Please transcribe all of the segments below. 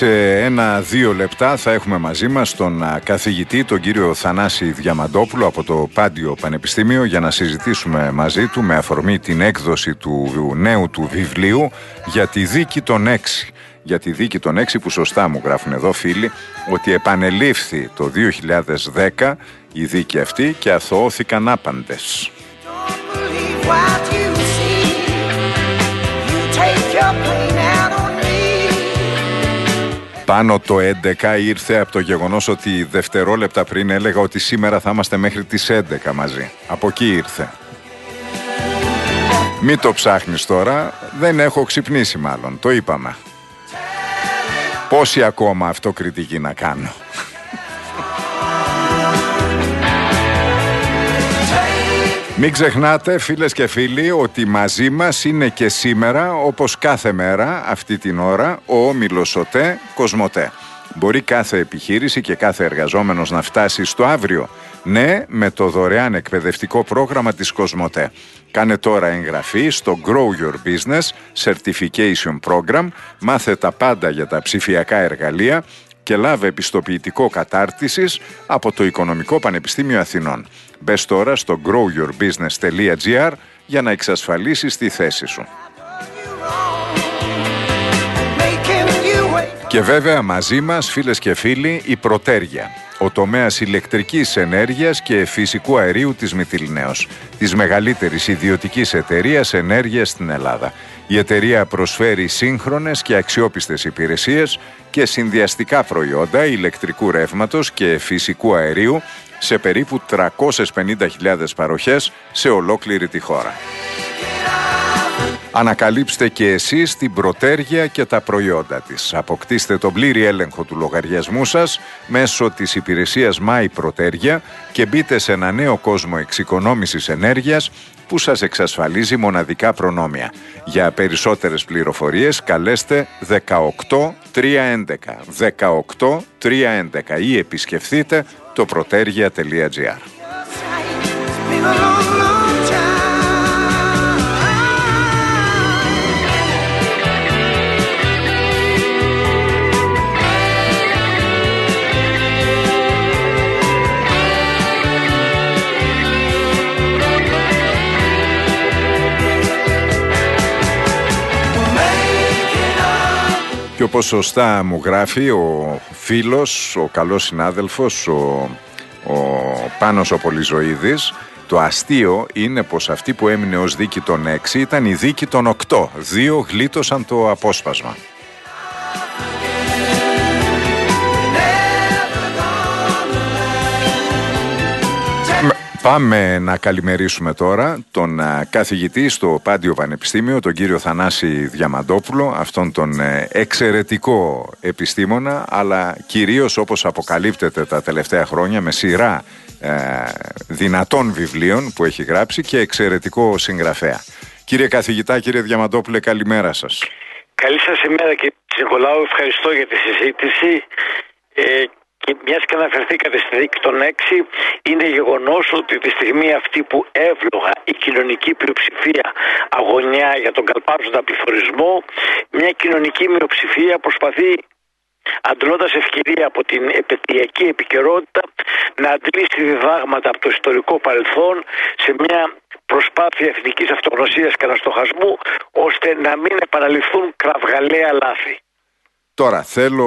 Σε 1-2 λεπτά θα έχουμε μαζί μας τον καθηγητή, τον κύριο Θανάση Διαμαντόπουλο από το Πάντιο Πανεπιστήμιο, για να συζητήσουμε μαζί του με αφορμή την έκδοση του νέου του βιβλίου για τη δίκη των 6. Για τη δίκη των 6 που σωστά μου γράφουν εδώ φίλοι ότι επανελήφθη το 2010 η δίκη αυτή και αθωώθηκαν άπαντες. Πάνω το 11 ήρθε από το γεγονός ότι δευτερόλεπτα πριν έλεγα ότι σήμερα θα είμαστε μέχρι τις 11 μαζί. Από εκεί ήρθε. Μην το ψάχνεις τώρα, δεν έχω ξυπνήσει μάλλον, το είπαμε. Πόση ακόμα αυτοκριτική να κάνω. Μην ξεχνάτε φίλες και φίλοι ότι μαζί μας είναι και σήμερα, όπως κάθε μέρα αυτή την ώρα, ο όμιλος ΟΤΕ Κοσμοτέ. Μπορεί κάθε επιχείρηση και κάθε εργαζόμενος να φτάσει στο αύριο. Ναι, με το δωρεάν εκπαιδευτικό πρόγραμμα της Κοσμοτέ. Κάνε τώρα εγγραφή στο Grow Your Business Certification Program, μάθε τα πάντα για τα ψηφιακά εργαλεία και λάβε επιστοποιητικό κατάρτισης από το Οικονομικό Πανεπιστήμιο Αθηνών. Μπες τώρα στο growyourbusiness.gr για να εξασφαλίσεις τη θέση σου. Και βέβαια μαζί μας, φίλες και φίλοι, η Πρωτέρια, ο τομέας ηλεκτρικής ενέργειας και φυσικού αερίου της Μυτιληναίος, της μεγαλύτερης ιδιωτικής εταιρείας ενέργειας στην Ελλάδα. Η εταιρεία προσφέρει σύγχρονες και αξιόπιστες υπηρεσίες και συνδυαστικά προϊόντα ηλεκτρικού ρεύματος και φυσικού αερίου σε περίπου 350.000 παροχές σε ολόκληρη τη χώρα. Ανακαλύψτε και εσείς την Πρωτέρια και τα προϊόντα της. Αποκτήστε τον πλήρη έλεγχο του λογαριασμού σας μέσω της υπηρεσίας My Πρωτέρια και μπείτε σε ένα νέο κόσμο εξοικονόμησης ενέργειας που σας εξασφαλίζει μοναδικά προνόμια. Για περισσότερες πληροφορίες καλέστε 18311 18311 ή επισκεφθείτε το protergia.gr. Και όπως σωστά μου γράφει ο φίλος, ο καλός συνάδελφος, ο Πάνος ο Πολυζωίδης, το αστείο είναι πως αυτή που έμεινε ως δίκη των 6 ήταν η δίκη των 8. 2 γλίτωσαν το απόσπασμα. Πάμε να καλημερίσουμε τώρα τον καθηγητή στο Πάντιο Πανεπιστήμιο, τον κύριο Θανάση Διαμαντόπουλο, αυτόν τον εξαιρετικό επιστήμονα, αλλά κυρίως όπως αποκαλύπτεται τα τελευταία χρόνια με σειρά δυνατών βιβλίων που έχει γράψει και εξαιρετικό συγγραφέα. Κύριε καθηγητά, κύριε Διαμαντόπουλε, καλημέρα σας. Καλή σας ημέρα κύριε Νικολάου, ευχαριστώ για τη συζήτηση. Και μιας και αναφερθήκατε στη δίκη των 6, είναι γεγονός ότι τη στιγμή αυτή που εύλογα η κοινωνική πλειοψηφία αγωνιά για τον καλπάζοντα πληθωρισμό, μια κοινωνική μειοψηφία προσπαθεί, αντλώντας ευκαιρία από την επαιτειακή επικαιρότητα, να αντλήσει διδάγματα από το ιστορικό παρελθόν σε μια προσπάθεια εθνικής αυτογνωσίας και αναστοχασμού, ώστε να μην επαναληφθούν κραυγαλαία λάθη. Τώρα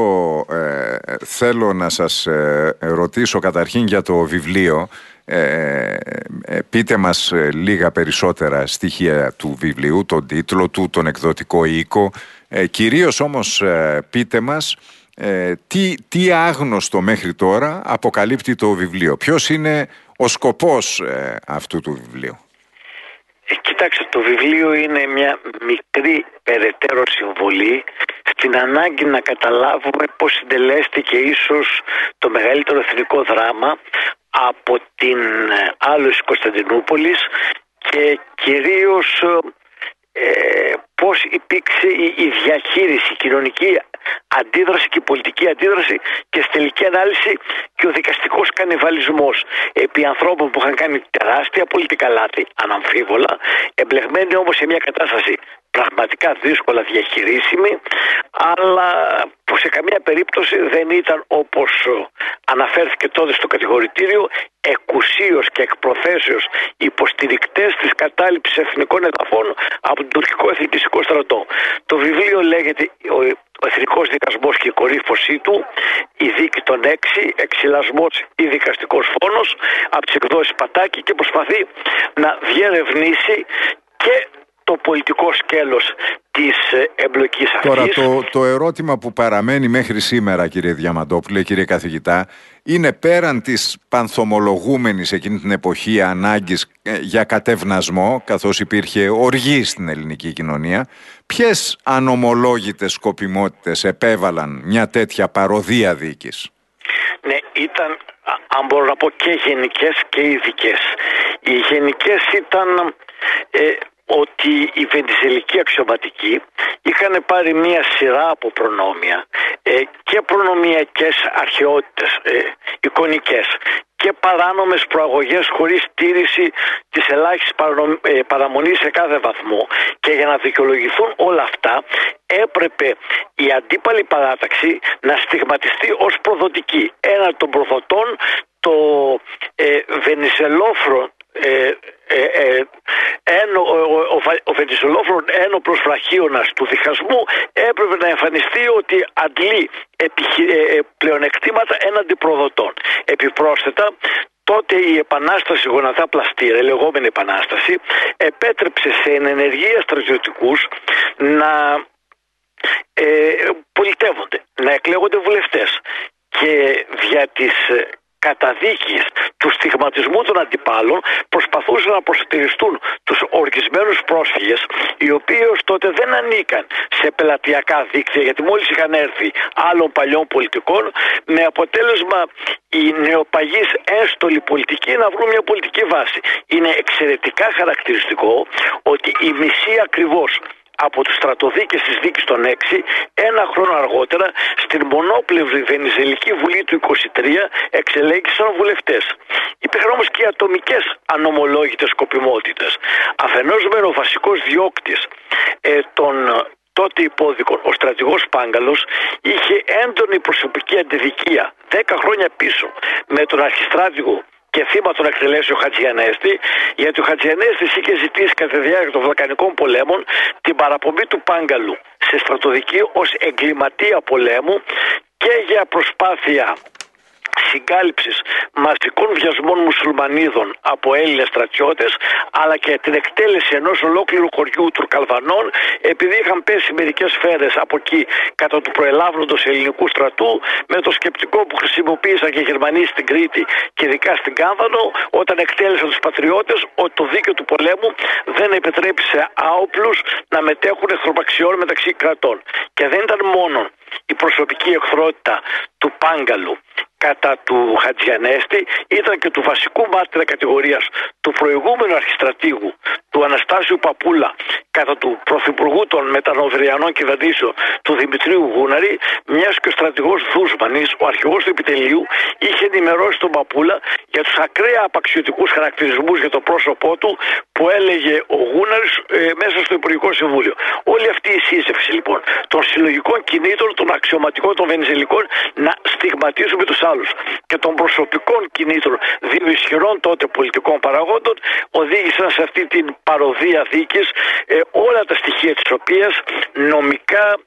θέλω να σας ρωτήσω καταρχήν για το βιβλίο. Πείτε μας λίγα περισσότερα στοιχεία του βιβλίου, τον τίτλο του, τον εκδοτικό οίκο. Κυρίως όμως πείτε μας τι άγνωστο μέχρι τώρα αποκαλύπτει το βιβλίο. Ποιος είναι ο σκοπός αυτού του βιβλίου? Κοιτάξτε, το βιβλίο είναι μια μικρή περαιτέρω συμβολή στην ανάγκη να καταλάβουμε πώς συντελέστηκε ίσως το μεγαλύτερο εθνικό δράμα από την άλωση Κωνσταντινούπολης και κυρίως πώς υπήρξε η διαχείριση, η κοινωνική αντίδραση και η πολιτική αντίδραση και στη τελική ανάλυση και ο δικαστικός κανιβαλισμός επί ανθρώπων που είχαν κάνει τεράστια πολιτικά λάθη, αναμφίβολα, εμπλεγμένοι όμως σε μια κατάσταση πραγματικά δύσκολα διαχειρίσιμη, αλλά που σε καμία περίπτωση δεν ήταν, όπως αναφέρθηκε τότε στο κατηγορητήριο, εκουσίως και εκ προθέσεως υποστηρικτές της κατάληψης εθνικών εδαφών από τον τουρκικό εθνικιστικό στρατό. Το βιβλίο λέγεται «Ο Εθνικός Δικασμός και η κορύφωσή του, η δίκη των 6, εξυλασμός ή δικαστικός φόνος», από τις εκδόσεις Πατάκη, και προσπαθεί να διερευνήσει και το πολιτικό σκέλος της εμπλοκής αυτής. Τώρα το ερώτημα που παραμένει μέχρι σήμερα, κύριε Διαμαντόπουλε, κύριε καθηγητά, είναι πέραν της πανθομολογούμενης εκείνη την εποχή ανάγκης για κατευνασμό, καθώς υπήρχε οργή στην ελληνική κοινωνία, ποιες ανομολόγητες σκοπιμότητες επέβαλαν μια τέτοια παροδία δίκης? Ναι, ήταν, αν μπορώ να πω, και γενικές και ειδικές. Οι γενικές ήταν ότι οι βενιζελικοί αξιωματικοί είχαν πάρει μία σειρά από προνόμια και προνομιακές αρχαιότητες, εικονικές, και παράνομες προαγωγές χωρίς στήριξη της ελάχιστης παραμονής σε κάθε βαθμό, και για να δικαιολογηθούν όλα αυτά έπρεπε η αντίπαλη παράταξη να στιγματιστεί ως προδοτική. Ένα των προδοτών, το βενιζελόφρον, ο βενιζελόφρον ένοπλος βραχίωνας του διχασμού έπρεπε να εμφανιστεί ότι αντλεί πλεονεκτήματα έναντι προδοτών. Επιπρόσθετα, τότε η επανάσταση γονατά πλαστήρα, η λεγόμενη επανάσταση, επέτρεψε σε ενεργεία στρατιωτικούς να πολιτεύονται, να εκλέγονται βουλευτές, και δια της καταδίκης του στιγματισμού των αντιπάλων προσπαθούσαν να προσετηριστούν τους οργισμένους πρόσφυγες, οι οποίοι ως τότε δεν ανήκαν σε πελατειακά δίκτυα, γιατί μόλις είχαν έρθει άλλων παλιών πολιτικών, με αποτέλεσμα οι νεοπαγείς έστολοι πολιτικοί να βρουν μια πολιτική βάση. Είναι εξαιρετικά χαρακτηριστικό ότι η μισή ακριβώς από τους στρατοδίκες της δίκης των 6, ένα χρόνο αργότερα, στην μονόπλευρη Βενιζελική Βουλή του 23 εξελέγησαν βουλευτές. Υπήρχαν όμως και ατομικές ανομολόγητες σκοπιμότητες. Αφενός μεν ο βασικός διώκτης των τότε υπόδικων, ο στρατηγός Πάγκαλος, είχε έντονη προσωπική αντιδικία 10 χρόνια πίσω με τον αρχιστράτηγο και θύμα των εκτελέσεων Χατζιανέστη, γιατί ο Χατζιανέστης είχε ζητήσει κατά τη διάρκεια των Βαλκανικών πολέμων την παραπομπή του Πάγκαλου σε στρατοδική ως εγκληματία πολέμου και για προσπάθεια συγκάλυψης μαζικών βιασμών μουσουλμανίδων από Έλληνες στρατιώτες, αλλά και την εκτέλεση ενός ολόκληρου χωριού Τουρκαλβανών, επειδή είχαν πέσει μερικές σφαίρες από εκεί κατά του προελάβνοντος ελληνικού στρατού, με το σκεπτικό που χρησιμοποίησαν και οι Γερμανοί στην Κρήτη και ειδικά στην Κάμβανο, όταν εκτέλεσαν τους πατριώτες, ότι το δίκαιο του πολέμου δεν επιτρέπει σε άοπλους να μετέχουν εχθροπαξιών μεταξύ κρατών. Και δεν ήταν μόνο η προσωπική εχθρότητα του Πάγκαλου κατά του Χατζιανέστη, ήταν και του βασικού μάρτυρα κατηγορίας του προηγούμενου αρχιστρατήγου, του Αναστάσιου Παπούλα, κατά του πρωθυπουργού των μετανοδριανών κυβερνήσεων, του Δημητρίου Γούναρη, μιας και ο στρατηγός Δούσμανης, ο αρχηγός του επιτελείου, είχε ενημερώσει τον Παπούλα για τους ακραία απαξιωτικούς χαρακτηρισμούς για το πρόσωπό του που έλεγε ο Γούναρης μέσα στο Υπουργικό Συμβούλιο. Όλη αυτή η σύζευξη λοιπόν των συλλογικών κινήτων, των αξιωματικών των βενιζελικών να στιγματίζουν με τους άλλους και των προσωπικών κινήτων δύο ισχυρών τότε πολιτικών παραγόντων οδήγησαν σε αυτή την παροδία δίκης, όλα τα στοιχεία της οποίας νομικά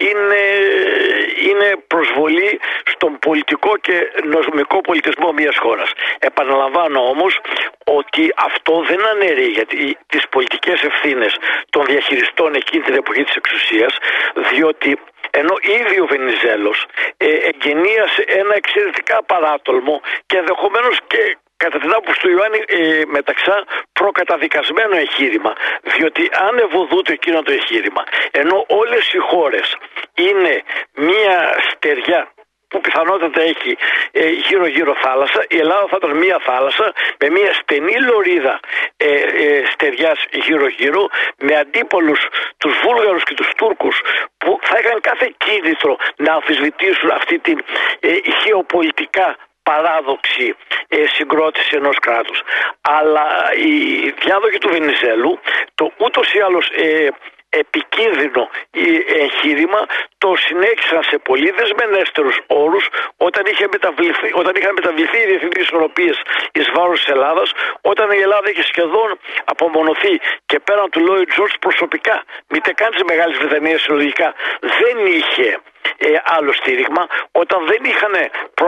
είναι προσβολή στον πολιτικό και νομικό πολιτισμό μιας χώρας. Επαναλαμβάνω όμως ότι αυτό δεν αναιρεί γιατί τις πολιτικές ευθύνες των διαχειριστών εκείνη την εποχή της εξουσίας, διότι ενώ ήδη ο Βενιζέλος εγκαινίασε ένα εξαιρετικά παράτολμο και ενδεχομένως και κατά την άποψη του Ιωάννη Μεταξά προκαταδικασμένο εγχείρημα, διότι αν ευωδούται εκείνο το εγχείρημα, ενώ όλες οι χώρες είναι μία στεριά που πιθανότατα έχει γύρω-γύρω θάλασσα, η Ελλάδα θα ήταν μία θάλασσα με μία στενή λωρίδα στεριάς γύρω-γύρω, με αντίπολους τους Βούλγαρους και τους Τούρκους που θα είχαν κάθε κίνητρο να αμφισβητήσουν αυτή την γεωπολιτικά παράδοξη συγκρότηση ενός κράτους. Αλλά οι διάδοχοι του Βενιζέλου, το ούτως ή άλλως επικίνδυνο εγχείρημα το συνέχισαν σε πολύ δεσμενέστερους όρους όταν είχαν μεταβληθεί οι διεθνείς ισορροπίες εις βάρος της Ελλάδας, όταν η Ελλάδα είχε σχεδόν απομονωθεί και πέραν του Λόιντ Τζορτζ προσωπικά, μήτε καν της Μεγάλης Βρετανίας συλλογικά, δεν είχε άλλο στήριγμα. Όταν δεν είχαμε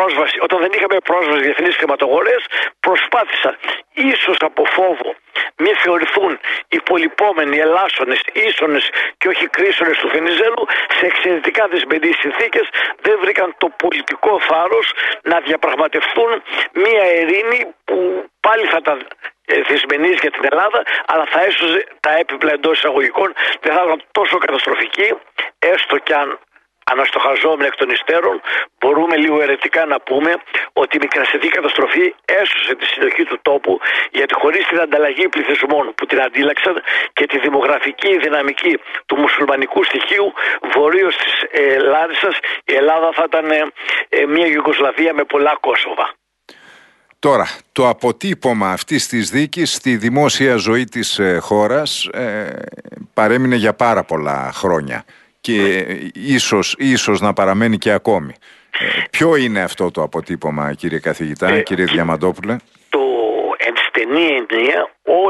πρόσβαση διεθνείς χρηματογορές, προσπάθησαν ίσως από φόβο μη θεωρηθούν υπολοιπόμενοι, ελάσσονες, ίσονες και όχι κρίσονες του Βενιζέλου, σε εξαιρετικά δυσμενείς συνθήκες δεν βρήκαν το πολιτικό θάρρος να διαπραγματευτούν μια ειρήνη που πάλι θα ήταν δυσμενής για την Ελλάδα, αλλά θα έσωζε τα έπιπλα εντός εισαγωγικών, δεν θα ήταν τόσο καταστροφική, έστω κι αν αναστοχαζόμενοι εκ των υστέρων, μπορούμε λίγο αιρετικά να πούμε ότι η μικρασιατική καταστροφή έσωσε τη συνοχή του τόπου, γιατί χωρίς την ανταλλαγή πληθυσμών που την αντίλαξαν και τη δημογραφική δυναμική του μουσουλμανικού στοιχείου βορείως της Λάρισσας, η Ελλάδα θα ήταν μια Ιουγκοσλαβία με πολλά Κόσοβα. Τώρα, το αποτύπωμα αυτής της δίκης στη δημόσια ζωή της χώρας παρέμεινε για πάρα πολλά χρόνια και ίσως να παραμένει και ακόμη. Ποιο είναι αυτό το αποτύπωμα, κύριε καθηγητά, κύριε Διαμαντόπουλε? Το εν στενή εννοία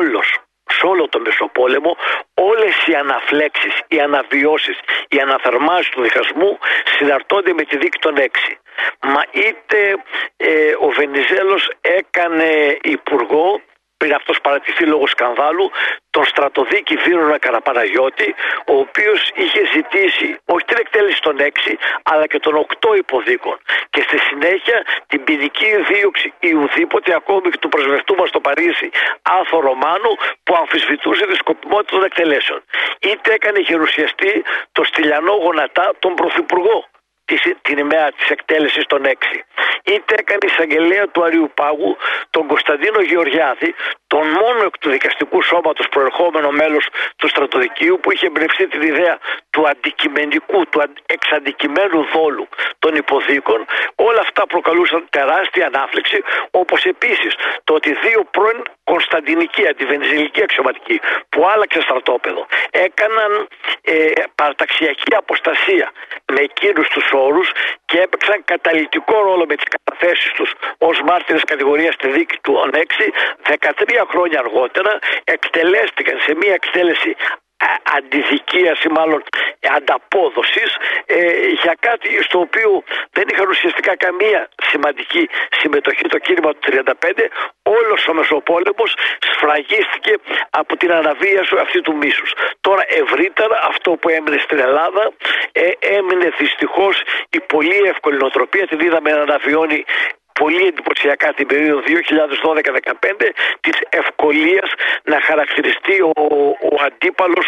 σε όλο το Μεσοπόλεμο, όλες οι αναφλέξεις, οι αναβιώσεις, οι αναθερμάσεις του διχασμού συναρτώνται με τη δίκη των 6. Μα είτε ο Βενιζέλος έκανε υπουργό, πριν αυτός παρατηθεί λόγω σκανδάλου, τον στρατοδίκη Βύρωνα Καραπαναγιώτη, ο οποίος είχε ζητήσει όχι την εκτέλεση των 6 αλλά και των 8 υποδίκων, και στη συνέχεια την ποινική δίωξη ή ουδήποτε, ακόμη και του πρεσβευτού μας στο Παρίσι Άθο Ρωμάνου, που αμφισβητούσε τη σκοπιμότητα των εκτελέσεων. Είτε έκανε γερουσιαστή το Στυλιανό Γονατά, τον πρωθυπουργό, την ημέρα της εκτέλεσης των 6. Είτε έκανε εισαγγελέα του Αριουπάγου τον Κωνσταντίνο Γεωργιάδη, τον μόνο εκ του δικαστικού σώματος προερχόμενο μέλος του στρατοδικείου, που είχε εμπνευστεί την ιδέα του αντικειμενικού, του εξαντικειμένου δόλου των υποδίκων. Όλα αυτά προκαλούσαν τεράστια ανάφλεξη, όπως επίσης το ότι δύο πρώην κωνσταντινικοί αντιβενιζελικοί αξιωματικοί που άλλαξε στρατόπεδο έκαναν παραταξιακή αποστασία με εκείνους τους όρους και έπαιξαν καταλυτικό ρόλο με τις καταθέσεις τους ως μάρτυρες κατηγορίας στη δίκη του 6. 13 χρόνια αργότερα εκτελέστηκαν σε μια εκτέλεση αντιδικίας ή μάλλον ανταπόδοσης για κάτι στο οποίο δεν είχαν ουσιαστικά καμία σημαντική συμμετοχή το κίνημα του 1935. Όλος ο Μεσοπόλεμος σφραγίστηκε από την αναβίαση αυτή του μίσους. Τώρα ευρύτερα αυτό που έμεινε στην Ελλάδα έμεινε δυστυχώς η πολύ εύκολη νοοτροπία, την είδαμε να αναβιώνει πολύ εντυπωσιακά την περίοδο 2012-2015, της ευκολίας να χαρακτηριστεί ο αντίπαλος,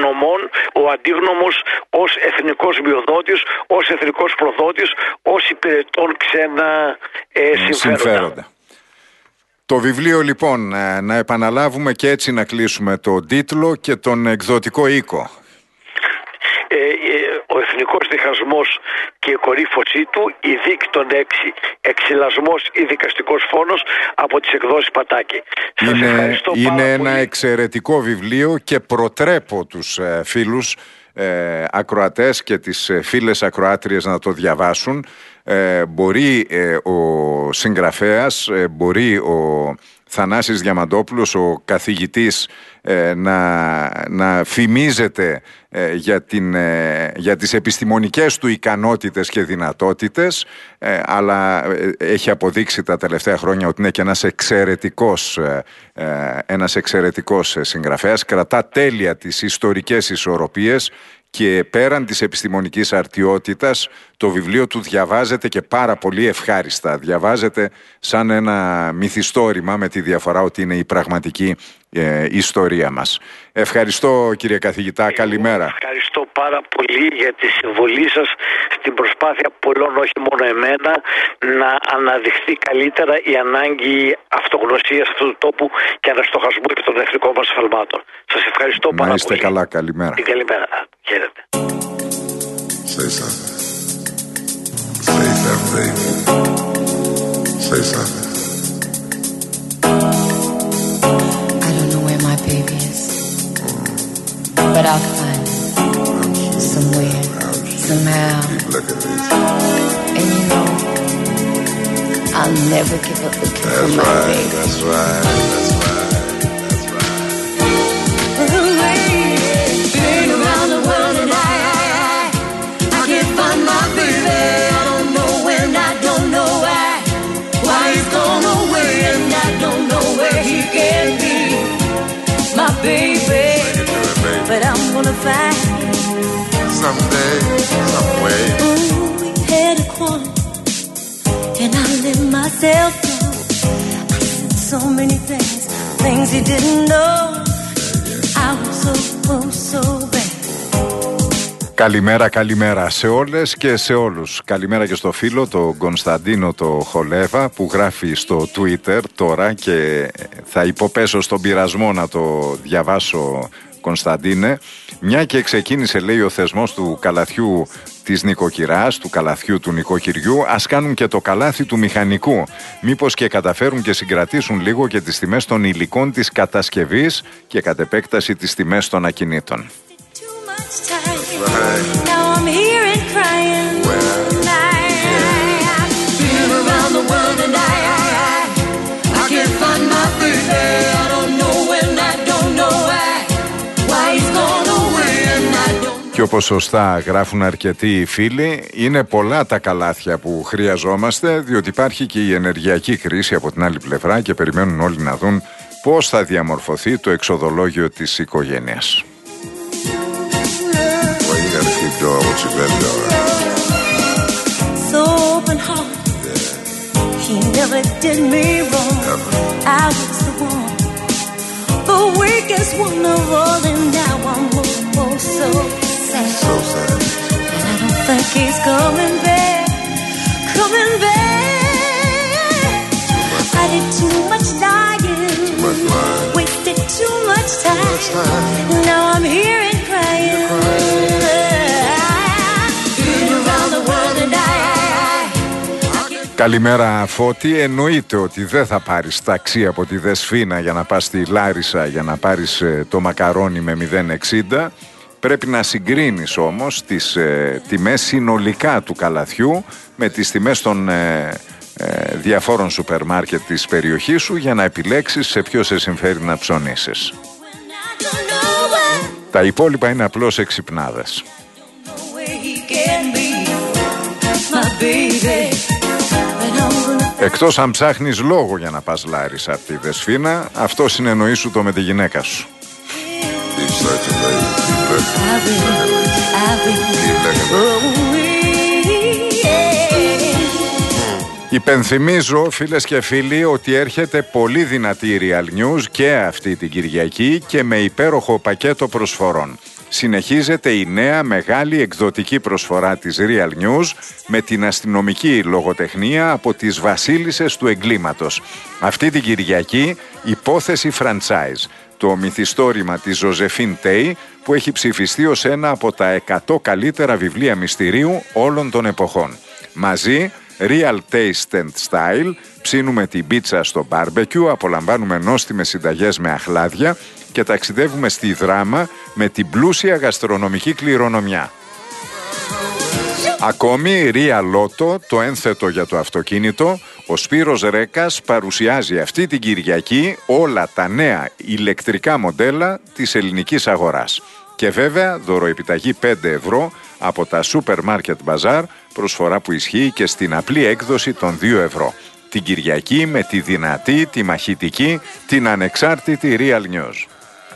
ο αντίγνωμος ως εθνικός μειοδότης, ως εθνικός προδότης, ως υπηρετών ξένα συμφέροντα. Το βιβλίο λοιπόν, να επαναλάβουμε και έτσι να κλείσουμε τον τίτλο και τον εκδοτικό οίκο. Ο εθνικός διχασμός και η κορύφωσή του, η δίκη των 6, εξυλασμός ή δικαστικός φόνος, από τις εκδόσεις Πατάκη. Είναι ένα εξαιρετικό βιβλίο και προτρέπω τους φίλους ακροατές και τις φίλες ακροάτριες να το διαβάσουν. Μπορεί ο συγγραφέας, μπορεί ο Θανάσης Διαμαντόπουλος, ο καθηγητής, να φημίζεται για τις επιστημονικές του ικανότητες και δυνατότητες, αλλά έχει αποδείξει τα τελευταία χρόνια ότι είναι και ένας εξαιρετικός συγγραφέας. Κρατά τέλεια τις ιστορικές ισορροπίες και πέραν της επιστημονικής αρτιότητας το βιβλίο του διαβάζεται και πάρα πολύ ευχάριστα. Διαβάζεται σαν ένα μυθιστόρημα, με τη διαφορά ότι είναι η πραγματική ιστορία μας. Ευχαριστώ κύριε καθηγητά, καλημέρα. Ευχαριστώ πάρα πολύ για τη συμβολή σας στην προσπάθεια πολλών, όχι μόνο εμένα, να αναδειχθεί καλύτερα η ανάγκη αυτογνωσίας αυτού του τόπου και αναστοχασμού επί των εθνικών μας σφαλμάτων. Σας ευχαριστώ πάρα πολύ. Να είστε καλά, καλημέρα. Καλημέρα. Χαίρετε. Say something. Say something, baby. Say something. I don't know where my baby is, but I'll find him. somehow. Look at this. And you know, I'll never give up the kiss of my baby. That's right. That's right. That's right. Been around the world and I can't find my baby. I don't know when, I don't know why. Why he's gone away and I don't know where he can be. My baby, but I'm gonna find someday, some way. Ooh, we had a quarrel, and I let myself go. I said so many things he didn't know. I was so bad. Καλημέρα, καλημέρα σε όλες και σε όλους. Καλημέρα και στο φίλο, τον Κωνσταντίνο το Χολέβα, που γράφει στο Twitter τώρα και θα υποπέσω στον πειρασμό να το διαβάσω, Κωνσταντίνε. Μια και ξεκίνησε, λέει, ο θεσμός του καλαθιού της νοικοκυράς, του καλαθιού του νοικοκυριού, ας κάνουν και το καλάθι του μηχανικού. Μήπως και καταφέρουν και συγκρατήσουν λίγο και τις τιμές των υλικών της κατασκευής και κατ' επέκταση τις τιμές των ακινήτων. Now I'm here and crying. Been around the world and I can't find my baby. I don't know when, I don't know why he's gone away and I don't. Και όπως σωστά γράφουν αρκετοί φίλοι, είναι πολλά τα καλάθια που χρειαζόμαστε, διότι υπάρχει και η ενεργειακή κρίση από την άλλη πλευρά και περιμένουν όλοι να δουν πώς θα διαμορφωθεί το εξοδολόγιο της οικογένειας. Well, you gotta keep doing what you been doing. So open heart. He never did me wrong. Never. I was the one, the weakest one of all, and now I'm so sad. So sad. And I don't think he's coming back. I did too much lying. Too much lying. Wasted too much time. Now I'm here and crying. Been around the world and Καλημέρα, Φώτη. Εννοείται ότι δεν θα πάρεις ταξί από τη Δεσφίνα για να πας στη Λάρισα για να πάρεις το μακαρόνι με 0,60. Πρέπει να συγκρίνεις όμως τις τιμές συνολικά του καλαθιού με τις τιμές των διαφόρων σούπερ μάρκετ της περιοχής σου για να επιλέξεις σε ποιο σε συμφέρει να ψωνίσεις. Τα υπόλοιπα είναι απλώς εξυπνάδες. Εκτός αν ψάχνεις λόγο για να πας Λάρισα από τη Δεσφίνα, αυτό συνεννοήσου το με τη γυναίκα σου. Υπενθυμίζω, φίλες και φίλοι, ότι έρχεται πολύ δυνατή Real News και αυτή την Κυριακή και με υπέροχο πακέτο προσφορών. Συνεχίζεται η νέα μεγάλη εκδοτική προσφορά της Real News με την αστυνομική λογοτεχνία από τις βασίλισσες του εγκλήματος. Αυτή την Κυριακή υπόθεση franchise, το μυθιστόρημα της Ζωζεφίν Τέι που έχει ψηφιστεί ως ένα από τα 100 καλύτερα βιβλία μυστηρίου όλων των εποχών. Μαζί Real Taste and Style, ψήνουμε την πίτσα στο barbecue, απολαμβάνουμε νόστιμες συνταγές με αχλάδια και ταξιδεύουμε στη Δράμα με την πλούσια γαστρονομική κληρονομιά. Ακόμη Real Lotto, το ένθετο για το αυτοκίνητο. Ο Σπύρος Ρέκας παρουσιάζει αυτή την Κυριακή όλα τα νέα ηλεκτρικά μοντέλα της ελληνικής αγοράς. Και βέβαια δωροεπιταγή 5 ευρώ από τα Super Market Bazaar, προσφορά που ισχύει και στην απλή έκδοση των 2 ευρώ. Την Κυριακή με τη δυνατή, τη μαχητική, την ανεξάρτητη Real News.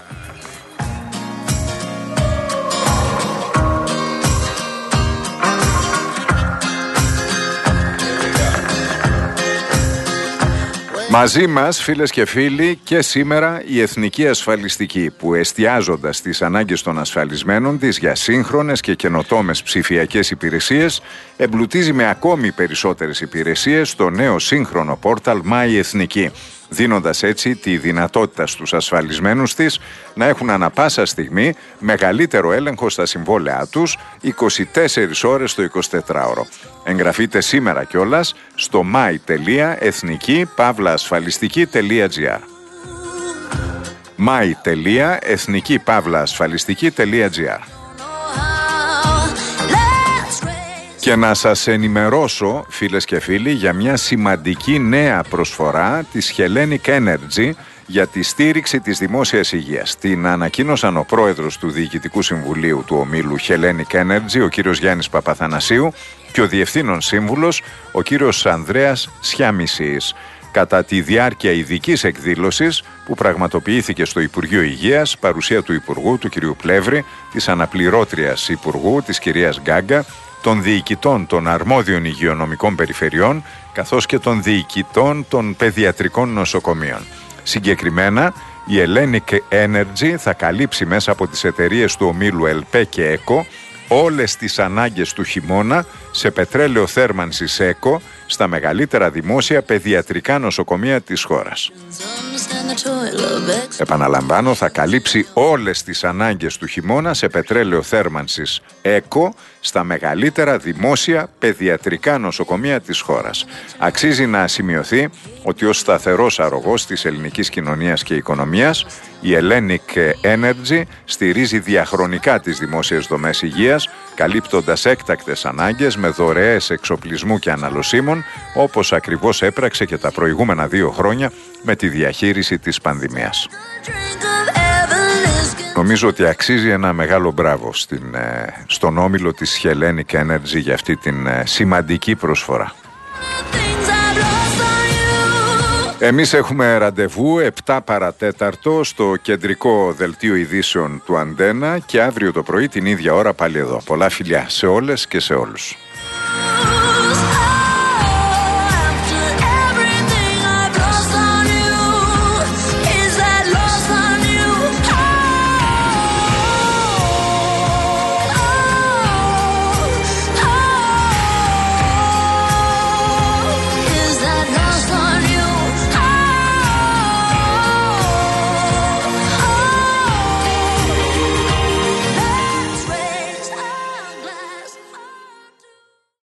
Μαζί μας, φίλες και φίλοι, και σήμερα η Εθνική Ασφαλιστική, που εστιάζοντας στις ανάγκες των ασφαλισμένων της για σύγχρονες και καινοτόμες ψηφιακές υπηρεσίες, εμπλουτίζει με ακόμη περισσότερες υπηρεσίες στο νέο σύγχρονο πόρταλ My Εθνική, δίνοντας έτσι τη δυνατότητα στους ασφαλισμένους της να έχουν ανα πάσα στιγμή μεγαλύτερο έλεγχο στα συμβόλαιά τους 24 ώρες το 24ωρο. Εγγραφείτε σήμερα κιόλας στο my.εθνική-ασφαλιστική.gr my.εθνική-ασφαλιστική.gr Και να σας ενημερώσω, φίλες και φίλοι, για μια σημαντική νέα προσφορά της Hellenic Energy για τη στήριξη της δημόσιας υγείας. Την ανακοίνωσαν ο πρόεδρος του Διοικητικού Συμβουλίου του ομίλου Hellenic Energy, ο κύριος Γιάννης Παπαθανασίου, και ο διευθύνων σύμβουλος, ο κύριος Ανδρέας Σιάμισης, κατά τη διάρκεια ειδικής εκδήλωσης που πραγματοποιήθηκε στο Υπουργείο Υγείας, παρουσία του Υπουργού, του κυρίου Πλεύρη, της αναπληρώτριας Υπουργού, της κυρίας Γκάγκα, των διοικητών των αρμόδιων υγειονομικών περιφερειών, καθώς και των διοικητών των παιδιατρικών νοσοκομείων. Συγκεκριμένα, η Hellenic Energy θα καλύψει μέσα από τις εταιρείες του ομίλου ΕΛΠΕ και ΕΚΟ όλες τις ανάγκες του χειμώνα σε πετρέλαιο θέρμανσης ΕΚΟ στα μεγαλύτερα δημόσια παιδιατρικά νοσοκομεία της χώρας. Επαναλαμβάνω, θα καλύψει όλες τις ανάγκες του χειμώνα σε πετρέλαιο θέρμανσης ΕΚΟ στα μεγαλύτερα δημόσια παιδιατρικά νοσοκομεία της χώρας. Αξίζει να σημειωθεί ότι ως σταθερός αρρωγός της ελληνικής κοινωνίας και οικονομίας, η Hellenic Energy στηρίζει διαχρονικά τις δημόσιες δομές υγείας, καλύπτοντας έκτακτες ανάγκες με δωρεές εξοπλισμού και αναλωσίμων, όπως ακριβώς έπραξε και τα προηγούμενα 2 χρόνια με τη διαχείριση της πανδημίας. Νομίζω ότι αξίζει ένα μεγάλο μπράβο στον όμιλο της Hellenic Energy για αυτή την σημαντική προσφορά. Εμείς έχουμε ραντεβού 7 παρατέταρτο στο κεντρικό δελτίο ειδήσεων του Αντένα και αύριο το πρωί την ίδια ώρα πάλι εδώ. Πολλά φιλιά σε όλες και σε όλους.